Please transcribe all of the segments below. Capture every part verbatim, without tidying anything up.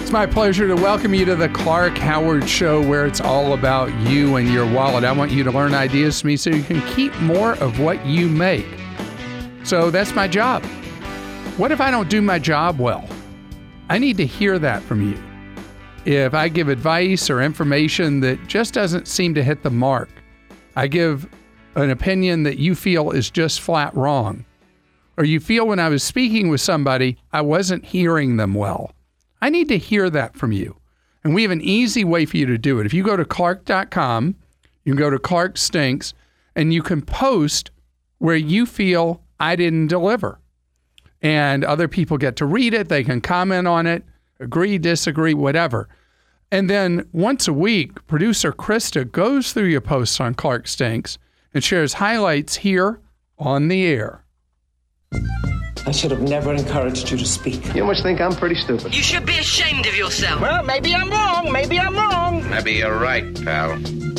It's my pleasure to welcome you to the Clark Howard Show, where it's all about you and your wallet. I want you to learn ideas from me so you can keep more of what you make. So that's my job. What if I don't do my job well? I need to hear that from you. If I give advice or information that just doesn't seem to hit the mark, I give an opinion that you feel is just flat wrong, or you feel when I was speaking with somebody, I wasn't hearing them well, I need to hear that from you. And we have an easy way for you to do it. If you go to clark dot com, you can go to Clark Stinks, and you can post where you feel I didn't deliver. And other people get to read it. They can comment on it, agree, disagree, whatever. And then once a week, producer Krista goes through your posts on Clark Stinks and shares highlights here on the air. I should have never encouraged you to speak. You must think I'm pretty stupid. You should be ashamed of yourself. Well, maybe I'm wrong. Maybe I'm wrong. Maybe you're right, pal.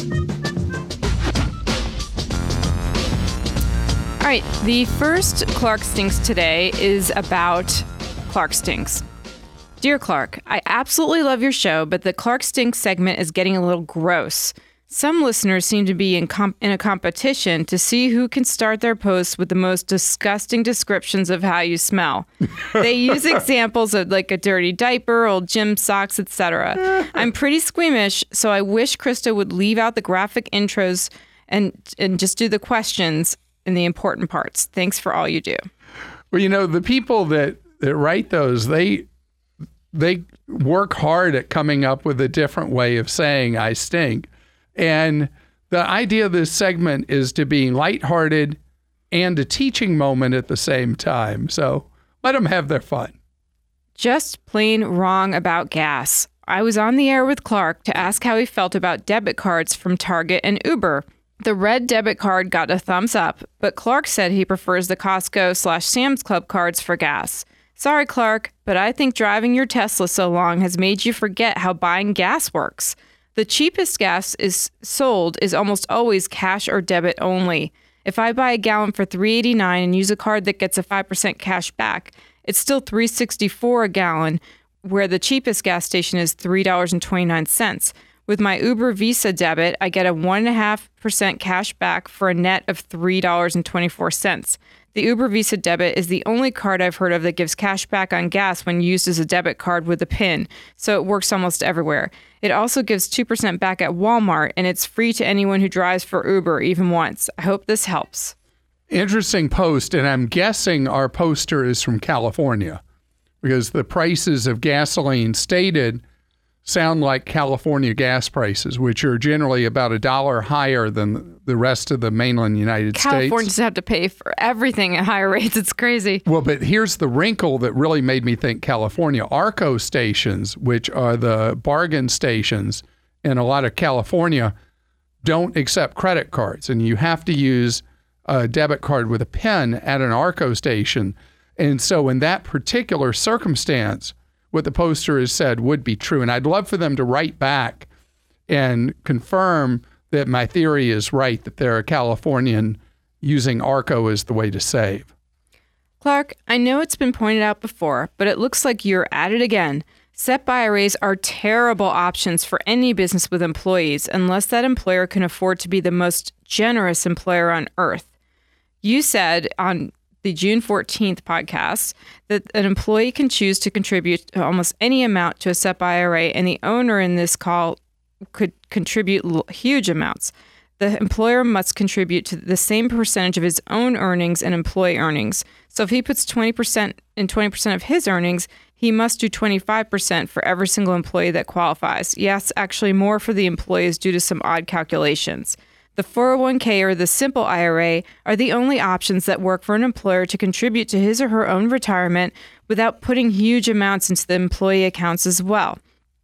All right, the first Clark Stinks today is about Clark Stinks. Dear Clark, I absolutely love your show, but the Clark Stinks segment is getting a little gross. Some listeners seem to be in, comp- in a competition to see who can start their posts with the most disgusting descriptions of how you smell. They use examples of like a dirty diaper, old gym socks, et cetera. I'm pretty squeamish, so I wish Krista would leave out the graphic intros and and just do the questions and the important parts. Thanks for all you do. Well, you know, the people that, that write those, they they work hard at coming up with a different way of saying I stink. And the idea of this segment is to be lighthearted and a teaching moment at the same time. So let them have their fun. Just plain wrong about gas. I was on the air with Clark to ask how he felt about debit cards from Target and Uber. The red debit card got a thumbs up, but Clark said he prefers the Costco slash Sam's Club cards for gas. Sorry, Clark, but I think driving your Tesla so long has made you forget how buying gas works. The cheapest gas is sold is almost always cash or debit only. If I buy a gallon for three dollars and eighty-nine cents and use a card that gets a five percent cash back, it's still three dollars and sixty-four cents a gallon, where the cheapest gas station is three dollars and twenty-nine cents. With my Uber Visa debit, I get a one point five percent cash back for a net of three dollars and twenty-four cents. The Uber Visa debit is the only card I've heard of that gives cash back on gas when used as a debit card with a PIN, so it works almost everywhere. It also gives two percent back at Walmart, and it's free to anyone who drives for Uber even once. I hope this helps. Interesting post, and I'm guessing our poster is from California because the prices of gasoline stated sound like California gas prices, which are generally about a dollar higher than the rest of the mainland United States. Californians have to pay for everything at higher rates. It's crazy. Well, but here's the wrinkle that really made me think California. Arco stations, which are the bargain stations in a lot of California, don't accept credit cards, and you have to use a debit card with a PIN at an Arco station. And so in that particular circumstance, what the poster has said would be true. And I'd love for them to write back and confirm that my theory is right, that they're a Californian using Arco as the way to save. Clark, I know it's been pointed out before, but it looks like you're at it again. S E P I R As are terrible options for any business with employees unless that employer can afford to be the most generous employer on earth. You said on the June fourteenth podcast that an employee can choose to contribute almost any amount to a S E P I R A, and the owner in this call could contribute l- huge amounts. The employer must contribute to the same percentage of his own earnings and employee earnings. So if he puts twenty percent and twenty percent of his earnings, he must do twenty-five percent for every single employee that qualifies. Yes, actually more for the employees due to some odd calculations. The four oh one k or the simple I R A are the only options that work for an employer to contribute to his or her own retirement without putting huge amounts into the employee accounts as well.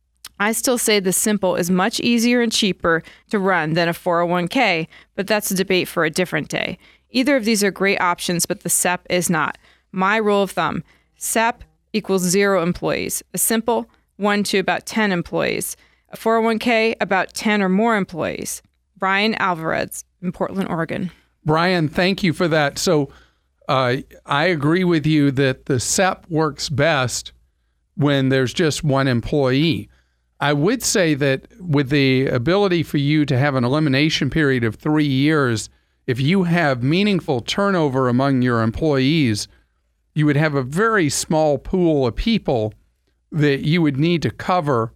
I still say the simple is much easier and cheaper to run than a four oh one k, but that's a debate for a different day. Either of these are great options, but the S E P is not. My rule of thumb, S E P equals zero employees. A simple, one to about ten employees. A four oh one k, about ten or more employees. Brian Alvarez in Portland, Oregon. Brian, thank you for that. So uh, I agree with you that the S E P works best when there's just one employee. I would say that with the ability for you to have an elimination period of three years, if you have meaningful turnover among your employees, you would have a very small pool of people that you would need to cover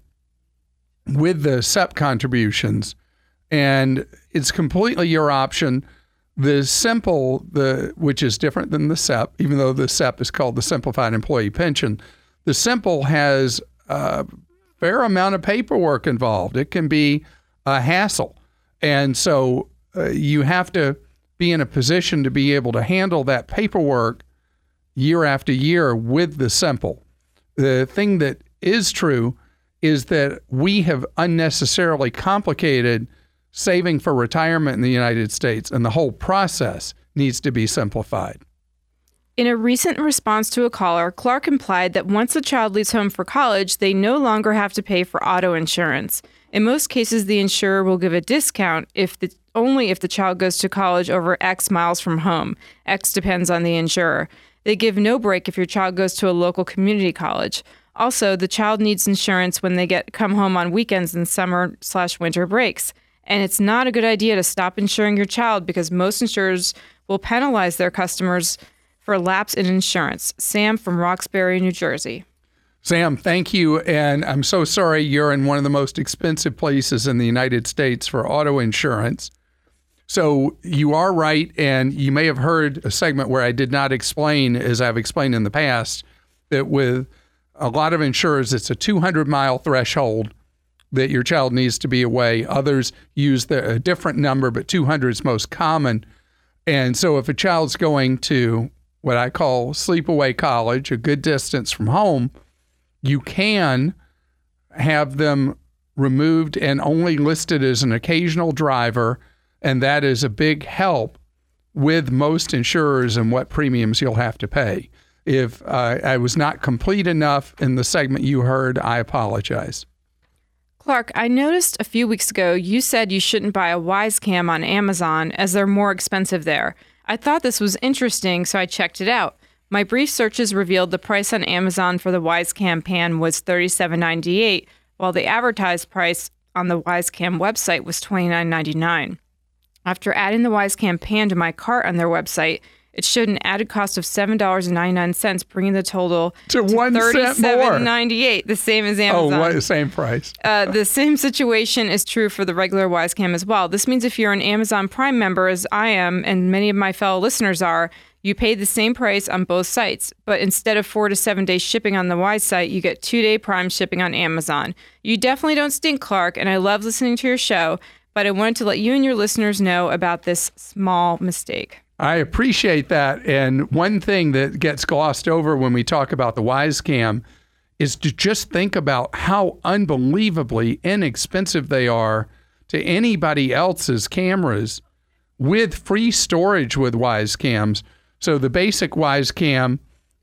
with the S E P contributions. And it's completely your option. The simple, the which is different than the S E P, even though the S E P is called the Simplified Employee Pension, the simple has a fair amount of paperwork involved. It can be a hassle. And so uh, you have to be in a position to be able to handle that paperwork year after year with the simple. The thing that is true is that we have unnecessarily complicated saving for retirement in the United States, and the whole process needs to be simplified. In a recent response to a caller, Clark implied that once a child leaves home for college, they no longer have to pay for auto insurance. In most cases, the insurer will give a discount if the only if the child goes to college over X miles from home. X depends on the insurer. They give no break if your child goes to a local community college. Also, the child needs insurance when they get come home on weekends and summer slash winter breaks. And it's not a good idea to stop insuring your child because most insurers will penalize their customers for lapse in insurance. Sam from Roxbury, New Jersey. Sam, thank you. And I'm so sorry you're in one of the most expensive places in the United States for auto insurance. So you are right. And you may have heard a segment where I did not explain, as I've explained in the past, that with a lot of insurers, it's a two hundred mile threshold that your child needs to be away. Others use the, a different number, but two hundred is most common. And so if a child's going to what I call sleepaway college, a good distance from home, you can have them removed and only listed as an occasional driver, and that is a big help with most insurers and what premiums you'll have to pay. If uh, I was not complete enough in the segment you heard, I apologize. Clark, I noticed a few weeks ago you said you shouldn't buy a Wisecam on Amazon as they're more expensive there. I thought this was interesting, so I checked it out. My brief searches revealed the price on Amazon for the Wisecam Pan was thirty-seven ninety-eight, while the advertised price on the Wisecam website was twenty-nine ninety-nine. After adding the Wisecam Pan to my cart on their website, it showed an added cost of seven dollars and ninety-nine cents, bringing the total to, to one cent more. thirty-seven ninety-eight, the same as Amazon. Oh, what, same price. uh, the same situation is true for the regular Wisecam as well. This means if you're an Amazon Prime member, as I am, and many of my fellow listeners are, you pay the same price on both sites. But instead of four to seven days shipping on the Wise site, you get two-day Prime shipping on Amazon. You definitely don't stink, Clark, and I love listening to your show, but I wanted to let you and your listeners know about this small mistake. I appreciate that. And one thing that gets glossed over when we talk about the Wisecam is to just think about how unbelievably inexpensive they are to anybody else's cameras with free storage with Wisecams. So the basic Wisecam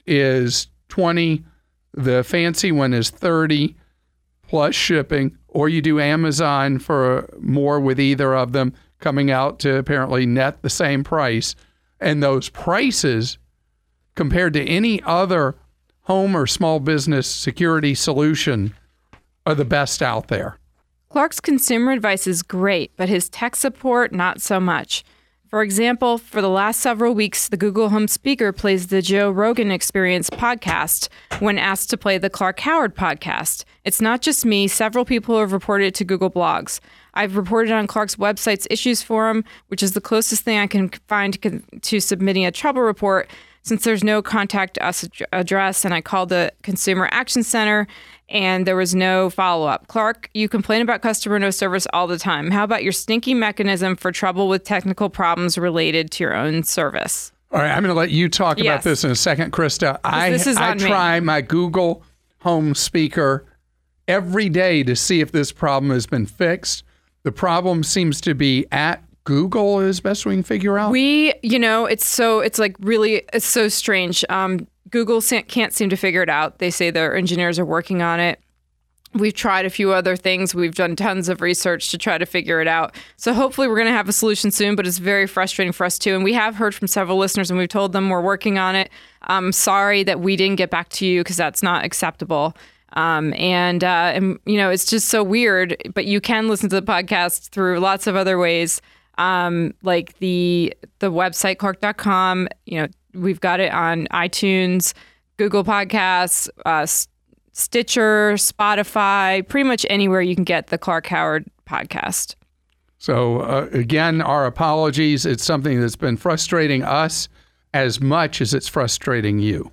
is twenty, the fancy one is thirty plus shipping, or you do Amazon for more with either of them, coming out to apparently net the same price. And those prices, compared to any other home or small business security solution, are the best out there. Clark's consumer advice is great, but his tech support, not so much. For example, for the last several weeks, the Google Home speaker plays the Joe Rogan Experience podcast when asked to play the Clark Howard podcast. It's not just me. Several people have reported it to Google Blogs. I've reported on Clark's website's issues forum, which is the closest thing I can find to submitting a trouble report since there's no contact us address, and I called the Consumer Action Center, and there was no follow-up. Clark, you complain about customer no service all the time. How about your stinky mechanism for trouble with technical problems related to your own service? All right, I'm going to let you talk yes. about this in a second, Krista. I, this is I on try me. my Google Home speaker every day to see if this problem has been fixed. The problem seems to be at Google is best we can figure out. We, you know, it's so, it's like really, it's so strange. Um, Google can't seem to figure it out. They say their engineers are working on it. We've tried a few other things. We've done tons of research to try to figure it out. So hopefully we're going to have a solution soon, but it's very frustrating for us too. And we have heard from several listeners and we've told them we're working on it. I'm sorry that we didn't get back to you because that's not acceptable. Um, and, uh, and, you know, it's just so weird, but you can listen to the podcast through lots of other ways. Um, like the, the website, Clark dot com, you know, we've got it on iTunes, Google Podcasts, uh, Stitcher, Spotify, pretty much anywhere you can get the Clark Howard podcast. So uh, again, our apologies. It's something that's been frustrating us as much as it's frustrating you.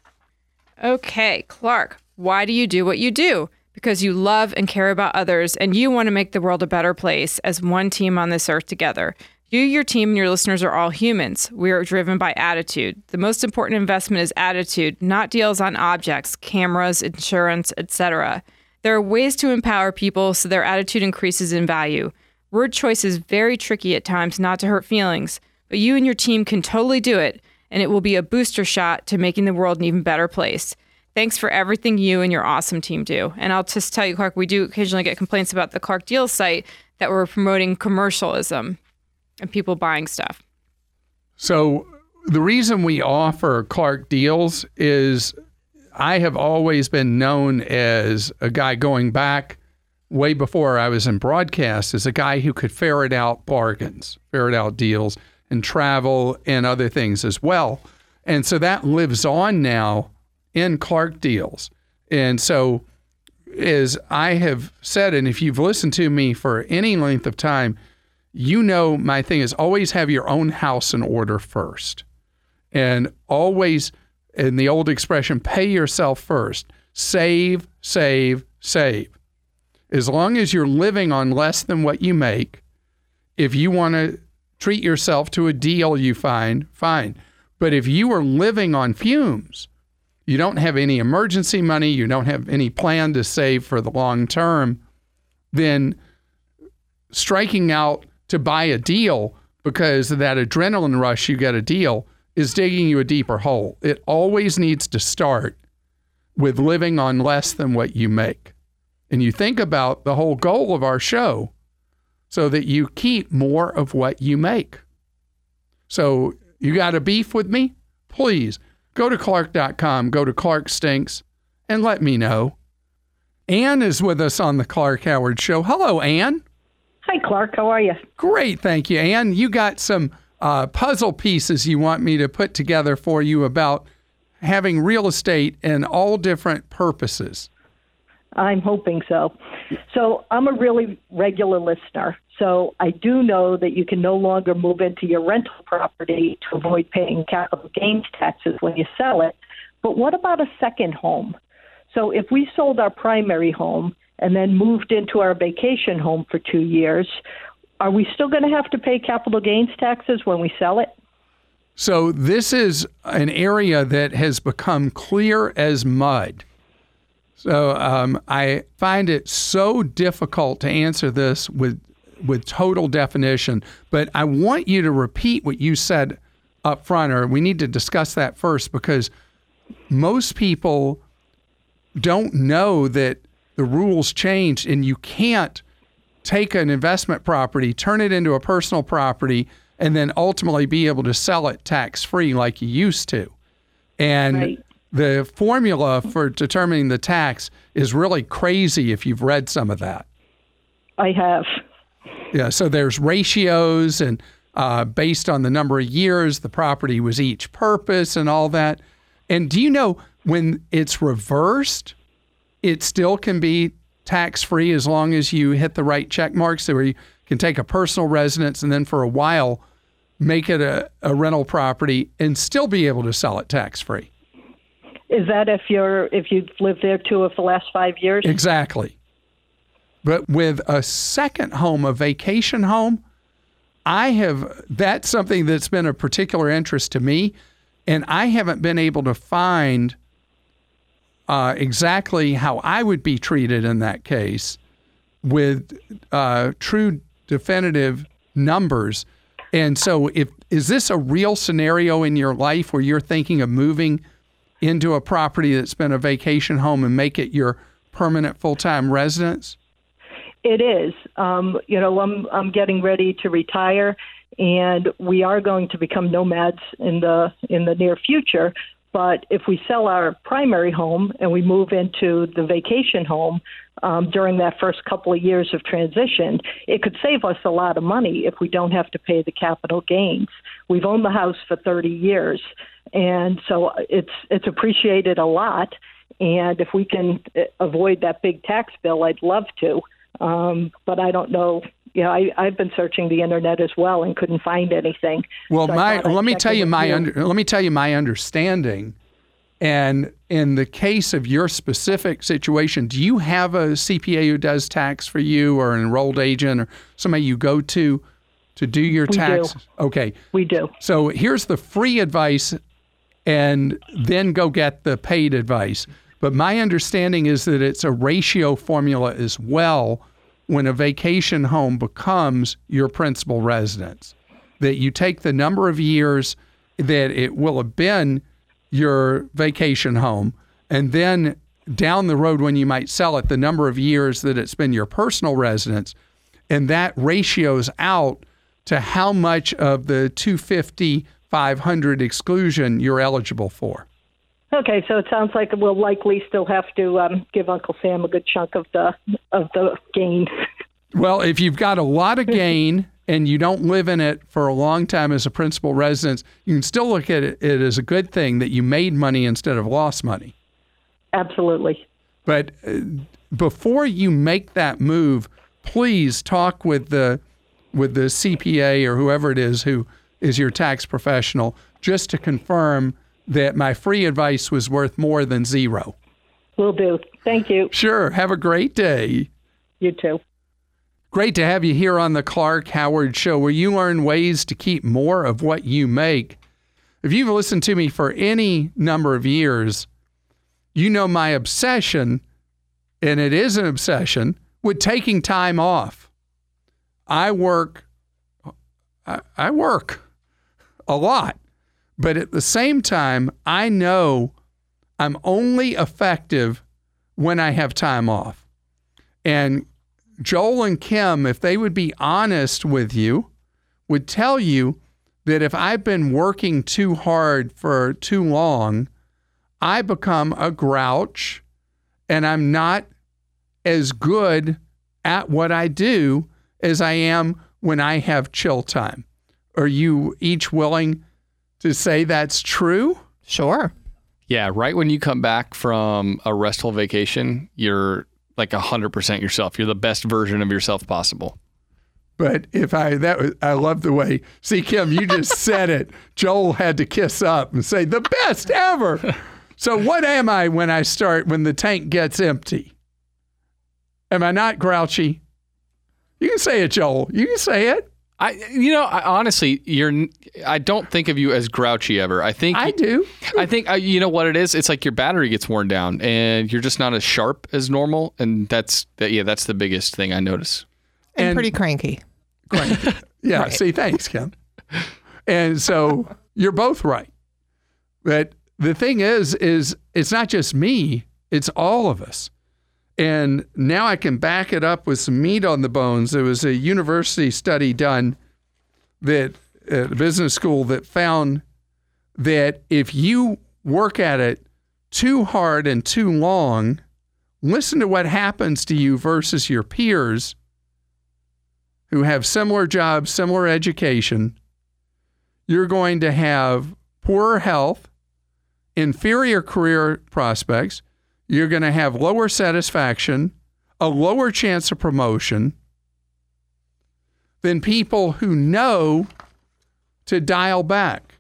Okay, Clark, why do you do what you do? Because you love and care about others and you want to make the world a better place as one team on this earth together. You, your team, and your listeners are all humans. We are driven by attitude. The most important investment is attitude, not deals on objects, cameras, insurance, et cetera. There are ways to empower people so their attitude increases in value. Word choice is very tricky at times not to hurt feelings, but you and your team can totally do it, and it will be a booster shot to making the world an even better place. Thanks for everything you and your awesome team do. And I'll just tell you, Clark, we do occasionally get complaints about the Clark Deals site that we're promoting commercialism and people buying stuff. So the reason we offer Clark Deals is I have always been known as a guy going back way before I was in broadcast as a guy who could ferret out bargains, ferret out deals and travel and other things as well. And so that lives on now in Clark Deals. And so as I have said, and if you've listened to me for any length of time, you know my thing is always have your own house in order first. And always, in the old expression, pay yourself first. Save, save, save. As long as you're living on less than what you make, if you want to treat yourself to a deal you find, fine. But if you are living on fumes, you don't have any emergency money, you don't have any plan to save for the long term, then striking out to buy a deal because of that adrenaline rush you get a deal is digging you a deeper hole. It always needs to start with living on less than what you make. And you think about the whole goal of our show so that you keep more of what you make. So you got a beef with me? Please go to Clark dot com, go to Clark Stinks, and let me know. Ann is with us on the Clark Howard Show. Hello, Ann. Hi, Clark. How are you? Great, thank you, Ann. You got some uh, puzzle pieces you want me to put together for you about having real estate in all different purposes. I'm hoping so. So I'm a really regular listener. So I do know that you can no longer move into your rental property to avoid paying capital gains taxes when you sell it. But what about a second home? So if we sold our primary home and then moved into our vacation home for two years, are we still going to have to pay capital gains taxes when we sell it? So this is an area that has become clear as mud. So um, I find it so difficult to answer this with with total definition, but I want you to repeat what you said up front, or we need to discuss that first, because most people don't know that the rules changed and you can't take an investment property, turn it into a personal property, and then ultimately be able to sell it tax-free like you used to. And right. The formula for determining the tax is really crazy if you've read some of that. I have. Yeah, so there's ratios and uh, based on the number of years the property was each purpose and all that. And do you know when it's reversed, it still can be tax-free as long as you hit the right check marks, so where you can take a personal residence and then for a while make it a, a rental property and still be able to sell it tax-free. Is that if you're if you've lived there too for the last five years? Exactly. But with a second home, a vacation home, I have, that's something that's been of particular interest to me, and I haven't been able to find uh, exactly how I would be treated in that case with uh, true definitive numbers. And so if is this a real scenario in your life where you're thinking of moving into a property that's been a vacation home and make it your permanent full-time residence? It is. Um, you know, I'm I'm getting ready to retire, and we are going to become nomads in the in the near future. But if we sell our primary home and we move into the vacation home um, during that first couple of years of transition, it could save us a lot of money if we don't have to pay the capital gains. We've owned the house for thirty years, and so it's it's appreciated a lot. And if we can avoid that big tax bill, I'd love to. Um, but I don't know. You know, I, I've been searching the internet as well and couldn't find anything. Well, so my let me tell you my you. under, let me tell you my understanding. And in the case of your specific situation, do you have a C P A who does tax for you, or an enrolled agent, or somebody you go to to do your We tax? do. Okay. We do. So here's the free advice, and then go get the paid advice. But my understanding is that it's a ratio formula as well when a vacation home becomes your principal residence, that you take the number of years that it will have been your vacation home, and then down the road when you might sell it, the number of years that it's been your personal residence, and that ratios out to how much of the two fifty, five hundred exclusion you're eligible for. Okay, so it sounds like we'll likely still have to um, give Uncle Sam a good chunk of the of the gain. Well, if you've got a lot of gain and you don't live in it for a long time as a principal residence, you can still look at it, it as a good thing that you made money instead of lost money. Absolutely. But uh, before you make that move, please talk with the with the C P A or whoever it is who is your tax professional, just to confirm that my free advice was worth more than zero. Will do. Thank you. Sure. Have a great day. You too. Great to have you here on the Clark Howard Show, where you learn ways to keep more of what you make. If you've listened to me for any number of years, you know my obsession, and it is an obsession, with taking time off. I work, I, I work a lot. But at the same time, I know I'm only effective when I have time off. And Joel and Kim, if they would be honest with you, would tell you that if I've been working too hard for too long, I become a grouch and I'm not as good at what I do as I am when I have chill time. Are you each willing to say that's true? Sure. Yeah, right when you come back from a restful vacation, you're like one hundred percent yourself. You're the best version of yourself possible. But if I, that was, I love the way, see, Kim, you just said it. Joel had to kiss up and say, the best ever. So what am I when I start, when the tank gets empty? Am I not grouchy? You can say it, Joel. You can say it. I, you know, I, honestly, you're. I don't think of you as grouchy ever. I think I do. I think uh, you know what it is. It's like your battery gets worn down, and you're just not as sharp as normal. And that's that. Yeah, that's the biggest thing I notice. And, And- pretty cranky. Cranky. Yeah. Right. See, thanks, Kim. And so you're both right. But the thing is, is it's not just me. It's all of us. And now I can back it up with some meat on the bones. There was a university study done that at a business school that found that if you work at it too hard and too long, listen to what happens to you versus your peers who have similar jobs, similar education. You're going to have poorer health, inferior career prospects. You're going to have lower satisfaction, a lower chance of promotion than people who know to dial back.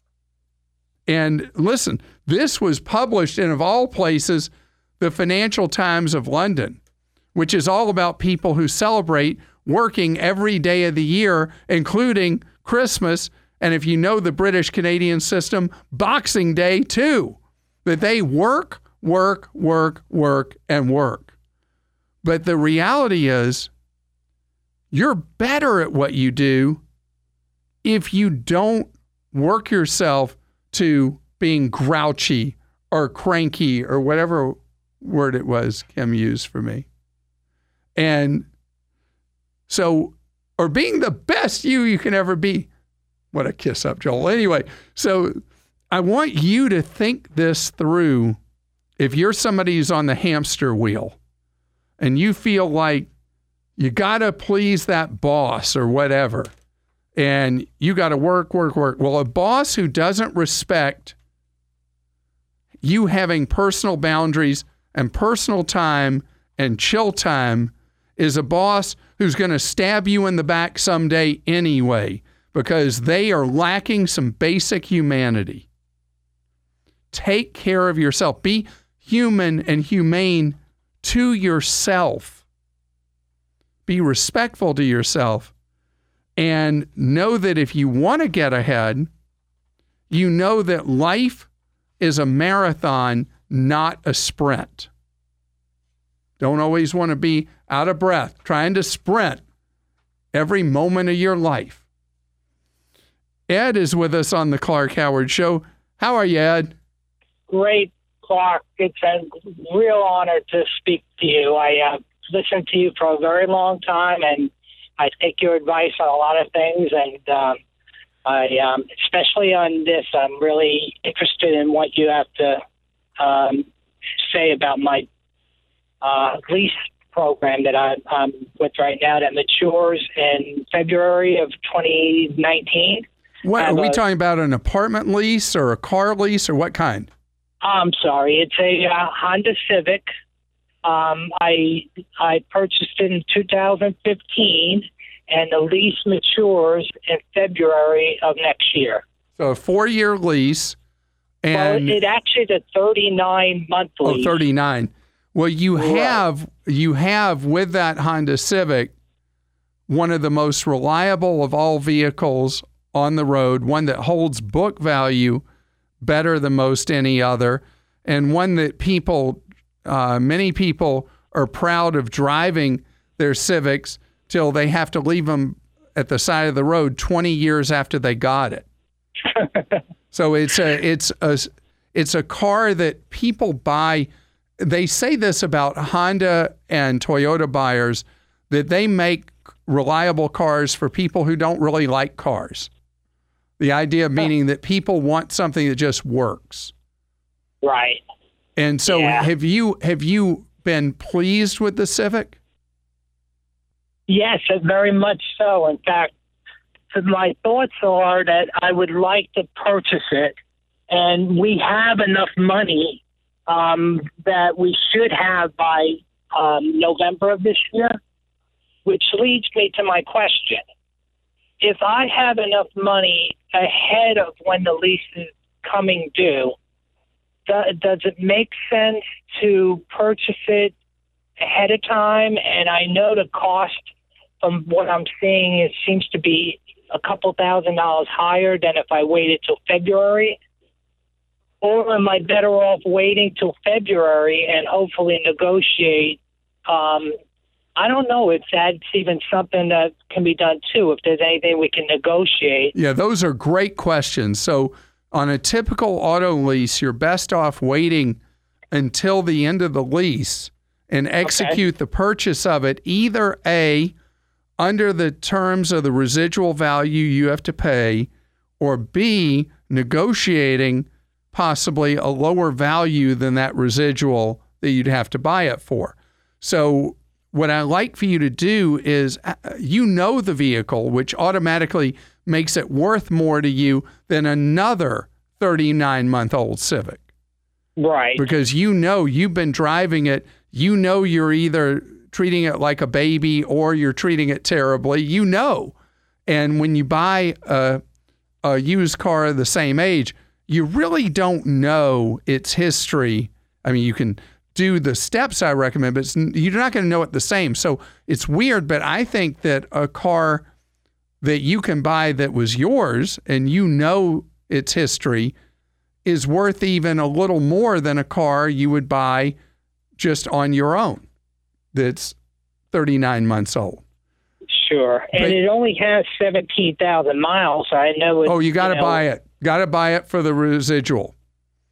And listen, this was published in, of all places, the Financial Times of London, which is all about people who celebrate working every day of the year, including Christmas, and if you know the British Canadian system, Boxing Day too, that they work, work, work, work, and work. But the reality is, you're better at what you do if you don't work yourself to being grouchy or cranky or whatever word it was Kim used for me. And so, or being the best you you can ever be. What a kiss up, Joel. Anyway, so I want you to think this through. If you're somebody who's on the hamster wheel and you feel like you got to please that boss or whatever, and you got to work, work, work. Well, a boss who doesn't respect you having personal boundaries and personal time and chill time is a boss who's going to stab you in the back someday anyway, because they are lacking some basic humanity. Take care of yourself. Be human and humane to yourself. Be respectful to yourself. And know that if you want to get ahead, you know that life is a marathon, not a sprint. Don't always want to be out of breath, trying to sprint every moment of your life. Ed is with us on the Clark Howard Show. How are you, Ed? Great, Clark. It's a real honor to speak to you. I uh, listened to you for a very long time, and I take your advice on a lot of things, and um, I, um, especially on this, I'm really interested in what you have to um, say about my uh, lease program that I, I'm with right now that matures in February of twenty nineteen. What, are we a, talking about an apartment lease or a car lease or what kind? I'm sorry. It's a uh, Honda Civic. Um, I I purchased it in two thousand fifteen, and the lease matures in February of next year. So a four-year lease. And well, it actually is a thirty-nine month lease. Oh, thirty-nine. Well, you Right. have you have with that Honda Civic one of the most reliable of all vehicles on the road, one that holds book value better than most any other, and one that people, uh, many people are proud of driving their Civics till they have to leave them at the side of the road twenty years after they got it. So it's a it's a it's a car that people buy. They say this about Honda and Toyota buyers, that they make reliable cars for people who don't really like cars. The idea meaning that people want something that just works. Right. And so Yeah. have you have you been pleased with the Civic? Yes, very much so. In fact, my thoughts are that I would like to purchase it, and we have enough money um, that we should have by um, November of this year, which leads me to my question. If I have enough money ahead of when the lease is coming due, do- does it make sense to purchase it ahead of time? And I know the cost from what I'm seeing, it seems to be a couple thousand dollars higher than if I waited till February. Or am I better off waiting till February and hopefully negotiate? Um, I don't know if that's even something that can be done too, if there's anything we can negotiate. Yeah, those are great questions. So on a typical auto lease, you're best off waiting until the end of the lease and execute okay. the purchase of it, either A, under the terms of the residual value you have to pay, or B, negotiating possibly a lower value than that residual that you'd have to buy it for. So what I like for you to do is, you know the vehicle, which automatically makes it worth more to you than another thirty-nine-month-old Civic. Right. Because you know you've been driving it. You know you're either treating it like a baby or you're treating it terribly. You know. And when you buy a, a used car of the same age, you really don't know its history. I mean, you can do the steps I recommend, but it's, you're not going to know it the same. So it's weird, but I think that a car that you can buy that was yours and you know its history is worth even a little more than a car you would buy just on your own that's thirty-nine months old. Sure. And but, it only has seventeen thousand miles. So I know it's, oh, you got to you know, buy it. Got to buy it for the residual.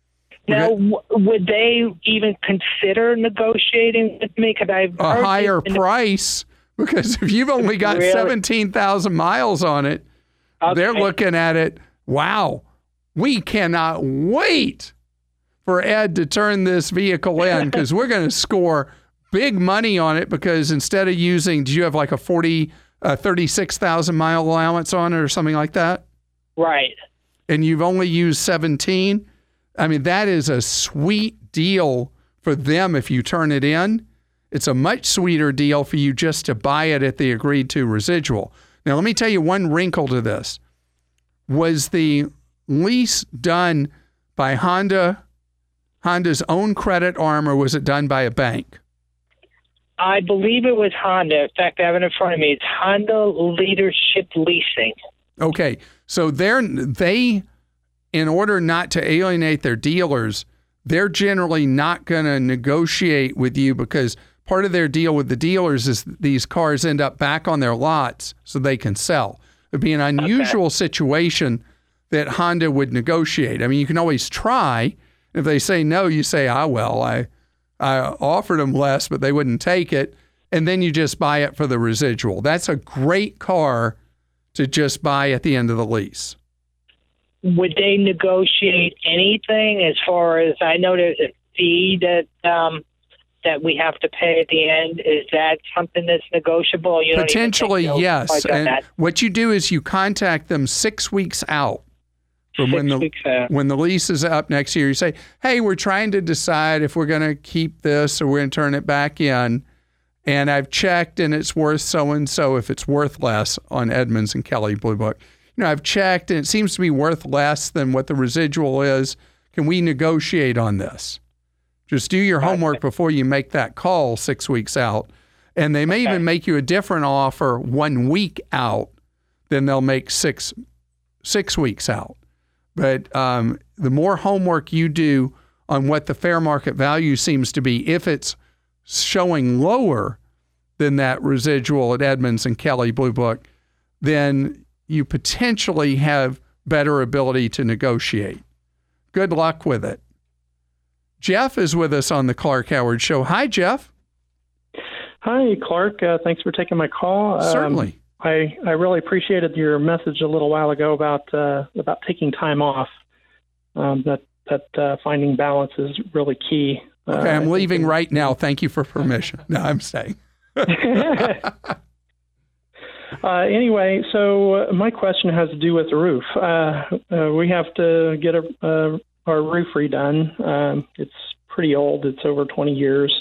Now, w- would they even consider negotiating with me? Because I've a heard higher this in- price, because if you've only got Really? seventeen thousand miles on it, Okay. they're looking at it, wow, we cannot wait for Ed to turn this vehicle in, because we're going to score big money on it, because instead of using, do you have like a forty, uh, thirty-six thousand mile allowance on it or something like that? Right. And you've only used seventeen? I mean, that is a sweet deal for them if you turn it in. It's a much sweeter deal for you just to buy it at the agreed to residual. Now, let me tell you one wrinkle to this. Was the lease done by Honda, Honda's own credit arm, or was it done by a bank? I believe it was Honda. In fact, I have it in front of me. It's Honda Leadership Leasing. Okay, so they're, they, in order not to alienate their dealers, they're generally not going to negotiate with you, because part of their deal with the dealers is these cars end up back on their lots so they can sell. It'd be an unusual okay. situation that Honda would negotiate. I mean, you can always try. If they say no, you say, ah, well, I, I offered them less, but they wouldn't take it. And then you just buy it for the residual. That's a great car to just buy at the end of the lease. Would they negotiate anything as far as, I know there's a fee that um, that we have to pay at the end. Is that something that's negotiable? You Potentially, don't even yes. And that. What you do is you contact them six weeks out from six when the weeks out. when the lease is up next year. You say, hey, we're trying to decide if we're going to keep this or we're going to turn it back in. And I've checked, and it's worth so-and-so if it's worth less on Edmunds and Kelley Blue Book. You know, I've checked, and it seems to be worth less than what the residual is. Can we negotiate on this? Just do your homework before you make that call six weeks out. And they may okay. even make you a different offer one week out than they'll make six six weeks out. But um, the more homework you do on what the fair market value seems to be, if it's showing lower than that residual at Edmunds and Kelley Blue Book, then you potentially have better ability to negotiate. Good luck with it. Jeff is with us on the Clark Howard Show. Hi, Jeff. Hi, Clark. Uh, thanks for taking my call. Certainly. Um, I, I really appreciated your message a little while ago about uh, about taking time off. Um, that that uh, finding balance is really key. Okay, I'm uh, leaving right now. Thank you for permission. No, I'm saying. uh, anyway, so uh, my question has to do with the roof. Uh, uh, we have to get a, uh, our roof redone. Um, it's pretty old. It's over twenty years.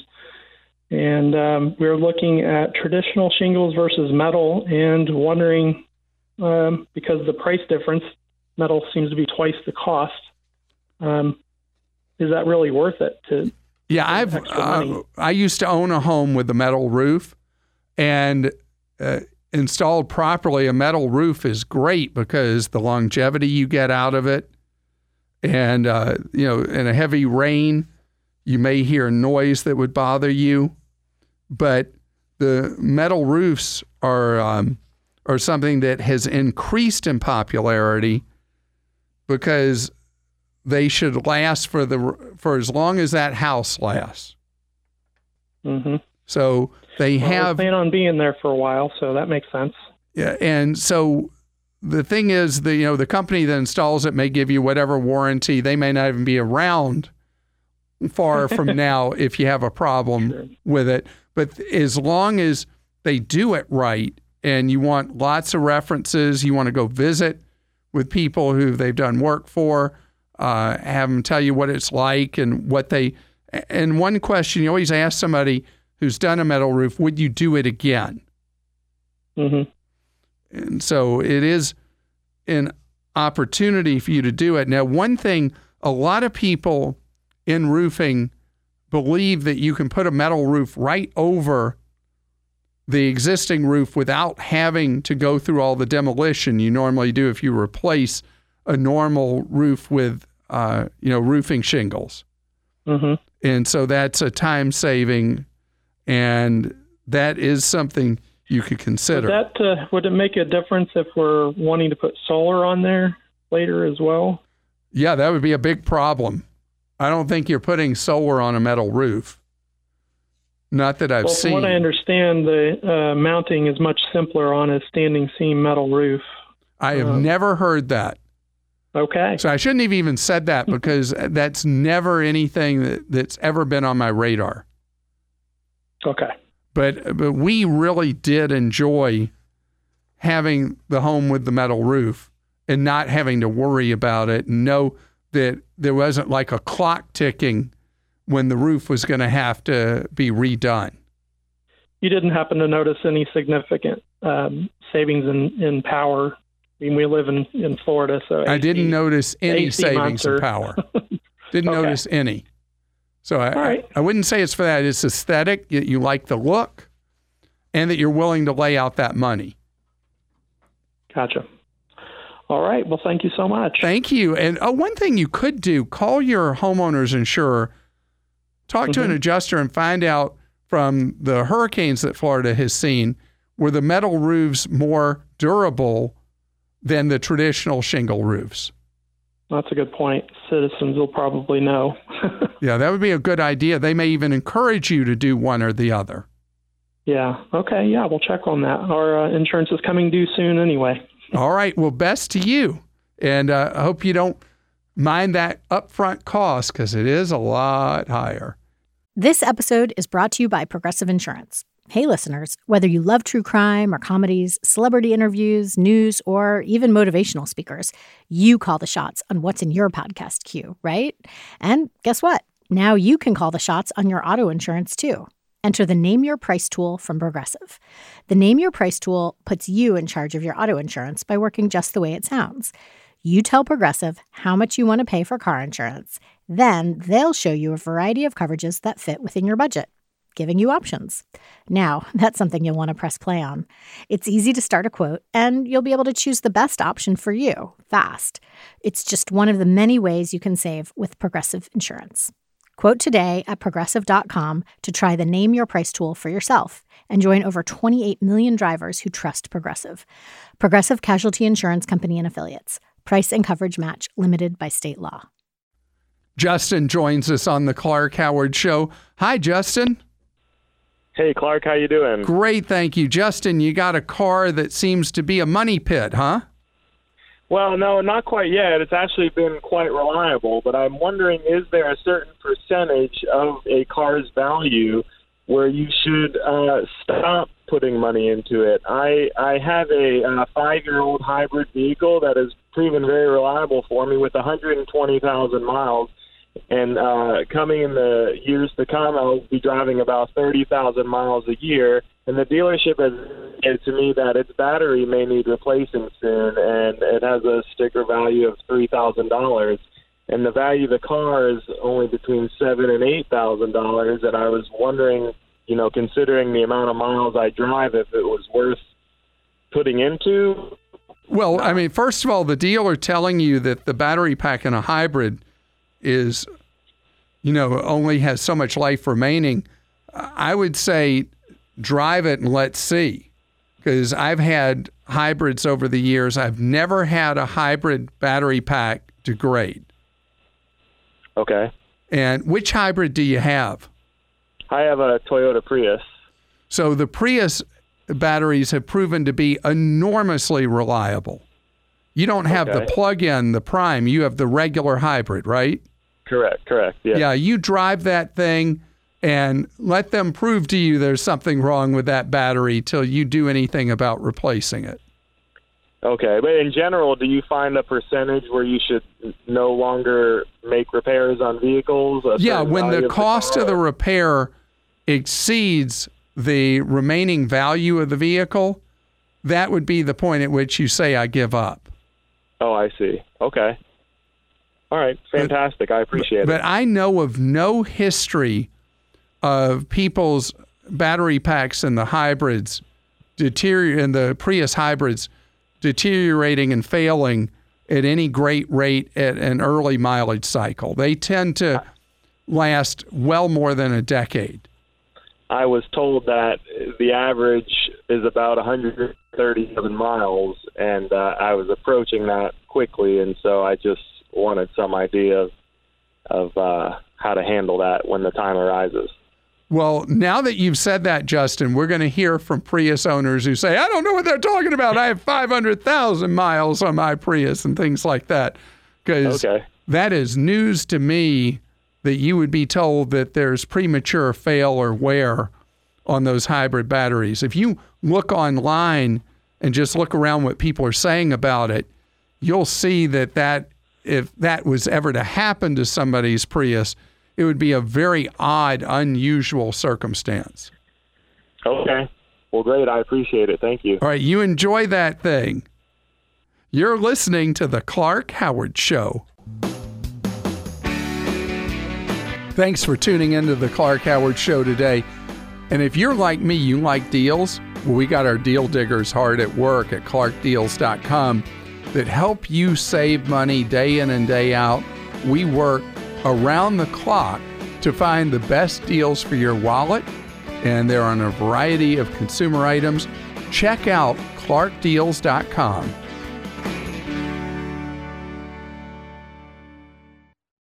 And um, we're looking at traditional shingles versus metal and wondering, um, because of the price difference, metal seems to be twice the cost. Um, is that really worth it to Yeah, I've uh, I used to own a home with a metal roof, and uh, installed properly, a metal roof is great because the longevity you get out of it, and uh, you know, in a heavy rain, you may hear a noise that would bother you, but the metal roofs are um, are something that has increased in popularity because they should last for the for as long as that house lasts. Mm-hmm. So they well, have plan on being there for a while, so that makes sense. Yeah, and so the thing is, the you know the company that installs it may give you whatever warranty. They may not even be around far from now if you have a problem sure. with it. But as long as they do it right, and you want lots of references, you want to go visit with people who they've done work for. Uh, have them tell you what it's like and what they, and one question you always ask somebody who's done a metal roof, would you do it again? Mm-hmm. And so it is an opportunity for you to do it. Now, one thing, a lot of people in roofing believe that you can put a metal roof right over the existing roof without having to go through all the demolition you normally do if you replace a normal roof with Uh, you know, roofing shingles. Mm-hmm. And so that's a time saving, and that is something you could consider. Would that, uh, would it make a difference if we're wanting to put solar on there later as well? Yeah, that would be a big problem. I don't think you're putting solar on a metal roof. Not that I've well, seen. From what I understand, the uh, mounting is much simpler on a standing seam metal roof. I have um, never heard that. Okay. So I shouldn't have even said that because that's never anything that, that's ever been on my radar. Okay. But but we really did enjoy having the home with the metal roof and not having to worry about it and know that there wasn't like a clock ticking when the roof was going to have to be redone. You didn't happen to notice any significant um, savings in, in power? I mean, we live in, in Florida, so I A C, didn't notice any A C savings monster. in power. Didn't Okay. notice any. So I, right. I, I wouldn't say it's for that. It's aesthetic. You, you like the look and that you're willing to lay out that money. Gotcha. All right. Well, thank you so much. Thank you. And oh, one thing you could do, call your homeowner's insurer, talk to Mm-hmm. an adjuster and find out from the hurricanes that Florida has seen, were the metal roofs more durable than the traditional shingle roofs? That's a good point. Citizens will probably know. Yeah, that would be a good idea. They may even encourage you to do one or the other. Yeah. Okay. Yeah, we'll check on that. Our uh, insurance is coming due soon anyway. All right. Well, best to you. And uh, I hope you don't mind that upfront cost because it is a lot higher. This episode is brought to you by Progressive Insurance. Hey, listeners, whether you love true crime or comedies, celebrity interviews, news, or even motivational speakers, you call the shots on what's in your podcast queue, right? And guess what? Now you can call the shots on your auto insurance, too. Enter the Name Your Price tool from Progressive. The Name Your Price tool puts you in charge of your auto insurance by working just the way it sounds. You tell Progressive how much you want to pay for car insurance. Then they'll show you a variety of coverages that fit within your budget, giving you options. Now, that's something you'll want to press play on. It's easy to start a quote, and you'll be able to choose the best option for you fast. It's just one of the many ways you can save with Progressive Insurance. Quote today at progressive dot com to try the Name Your Price tool for yourself and join over twenty-eight million drivers who trust Progressive. Progressive Casualty Insurance Company and Affiliates. Price and coverage match limited by state law. Justin joins us on the Clark Howard Show. Hi, Justin. Hey, Clark, how you doing? Great, thank you. Justin, you got a car that seems to be a money pit, huh? Well, no, not quite yet. It's actually been quite reliable, but I'm wondering, is there a certain percentage of a car's value where you should uh, stop putting money into it? I, I have a uh, five-year-old hybrid vehicle that has proven very reliable for me with one hundred twenty thousand miles. And uh, coming in the years to come, I'll be driving about thirty thousand miles a year. And the dealership has said to me that its battery may need replacing soon, and it has a sticker value of three thousand dollars. And the value of the car is only between seven thousand dollars and eight thousand dollars. And I was wondering, you know, considering the amount of miles I drive, if it was worth putting into. Well, I mean, first of all, the dealer telling you that the battery pack in a hybrid is, you know, only has so much life remaining, I would say drive it and let's see. Because I've had hybrids over the years. I've never had a hybrid battery pack degrade. Okay. And which hybrid do you have? I have a Toyota Prius. So the Prius batteries have proven to be enormously reliable. You don't have Okay. the plug-in, the Prime. You have the regular hybrid, right? Correct, correct. Yeah. Yeah, you drive that thing and let them prove to you there's something wrong with that battery till you do anything about replacing it. Okay, but in general, do you find a percentage where you should no longer make repairs on vehicles? A Yeah, certain when value the of cost car? of the repair exceeds the remaining value of the vehicle, that would be the point at which you say, I give up. Oh, I see. Okay. All right, fantastic. But, I appreciate but it. But I know of no history of people's battery packs in the hybrids, deterior- in the Prius hybrids, deteriorating and failing at any great rate at an early mileage cycle. They tend to last well more than a decade. I was told that the average is about one hundred thirty-seven miles, and uh, I was approaching that quickly, and so I just wanted some idea of of uh, how to handle that when the time arises. Well, now that you've said that, Justin, we're going to hear from Prius owners who say, I don't know what they're talking about. I have five hundred thousand miles on my Prius and things like that. Because okay. that is news to me that you would be told that there's premature fail or wear on those hybrid batteries. If you look online and just look around what people are saying about it, you'll see that, that if that was ever to happen to somebody's Prius, it would be a very odd, unusual circumstance. Okay. Well, great. I appreciate it. Thank you. All right. You enjoy that thing. You're listening to The Clark Howard Show. Thanks for tuning into The Clark Howard Show today. And if you're like me, you like deals, well, we got our deal diggers hard at work at clark deals dot com that help you save money day in and day out. We work around the clock to find the best deals for your wallet, and they're on a variety of consumer items. Check out clark deals dot com.